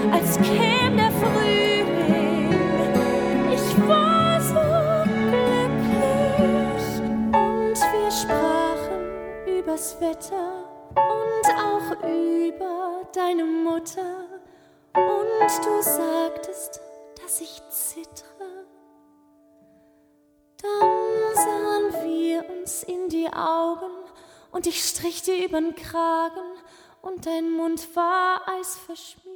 als käm der Frühling. Ich war so glücklich und wir sprachen übers Wetter und auch über deine Mutter. Und du sagtest, dass ich zittre. Dann sahen wir uns in die Augen und ich strich dir übern Kragen und dein Mund war eisverschmiert.